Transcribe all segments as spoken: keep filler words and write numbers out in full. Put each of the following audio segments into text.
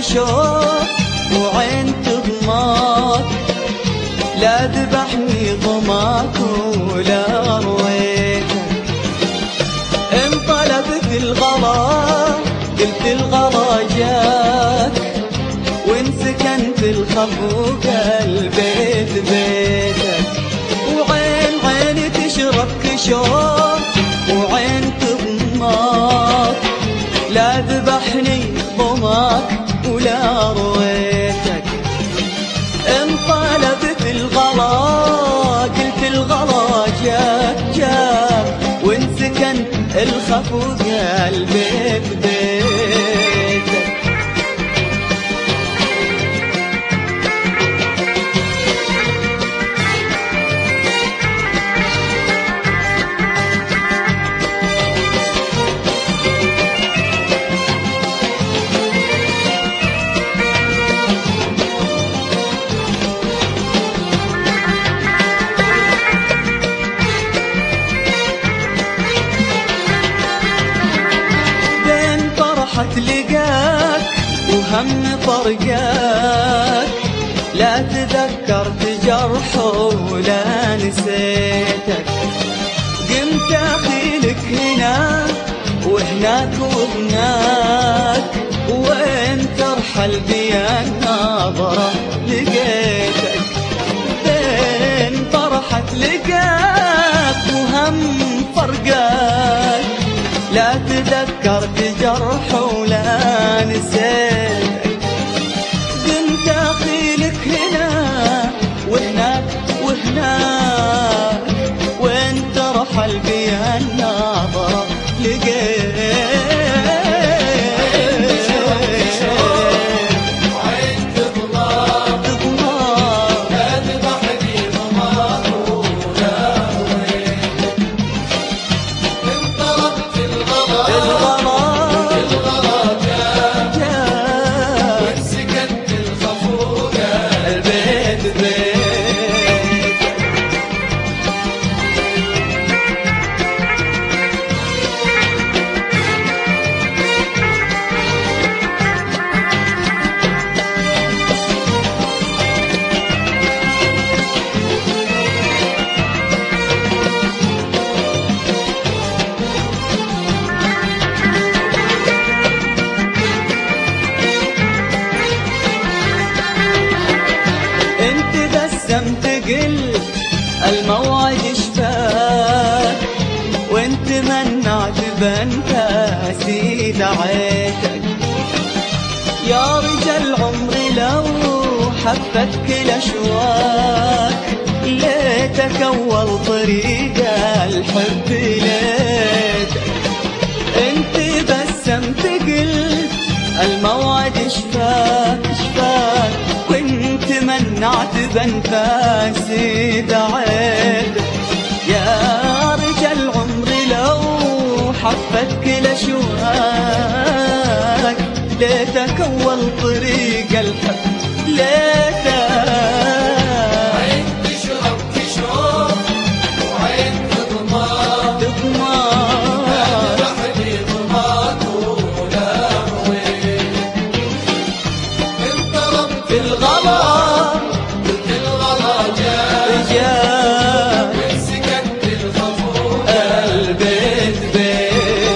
شوق وعين تضماك، لا ذبحني ضماك ولا رويتك. انطلبت الغلا قلت الغلا جاك، وان سكنت الخفوق البيت بيتك. وعين عيني تشربك شوق وعين تضماك، لا ذبحني ضماك ولا رويتك. انطلبت الغلا قلت الغلا جاك جاك، وان سكن الخفوق البيت بيتك. لقاك وهم فرقاك، لا تذكرت جرح ولا نسيتك. قمت اخيلك هنا وهناك وهناك، وين ترحل بي النظرة لقيتك. بين فرحة لقاك وهم فرقاك، لا تذكرت جرح ولا نسيتك. كنت اخيلك هنا وهناك وهناك، وين ترحل بي النظرة لقيتك. قلت الموعد شفاك، وانت منعت بنفاسي دعيتك. يا رجال عمري لو حفتك الاشواك، ليتك اول طريق الحب ليتك. انت بسمت قلت الموعد شفاك شفاك، وانت منعت بنفاسي دعيتك. يا رجال عمري لو حفتك الاشواك، ليتك اول طريق الحب ليتك. عين تشرب تشرب وعين تضماك تضماك، لا ذبحني ضماك ولا رويتك. انطلبت الغلا قلت الغلا جاك جاك، وين سكنت الخفوق البيت بيتك.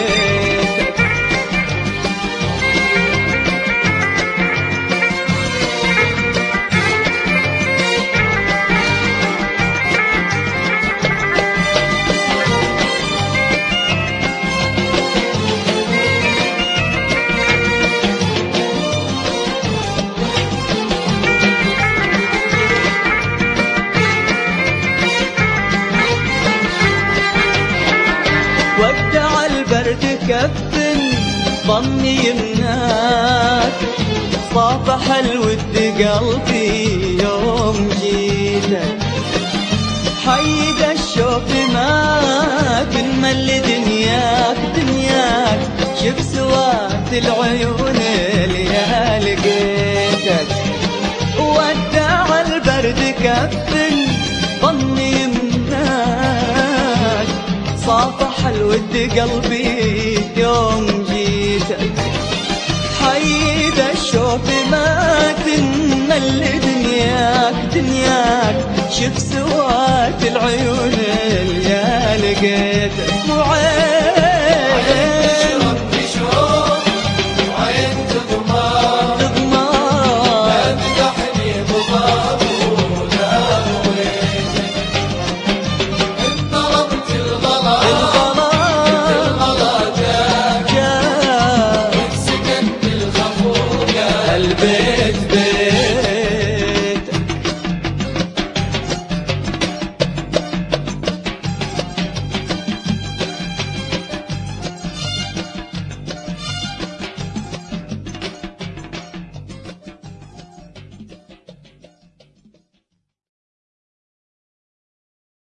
ودع البرد كفن ضمي يمناك، صافح الود قلبي يوم جيتك. حيد الشوق ما تنمل دنياك دنياك، شوف سوات العيون اللي لقيتك. ودع البرد كفن ضمي يمناك، صافح الود قلبي يوم جيتك. حيد الشوف ما تنمل دنياك دنياك، شوف سوات العيون اللي لقيت مو عيب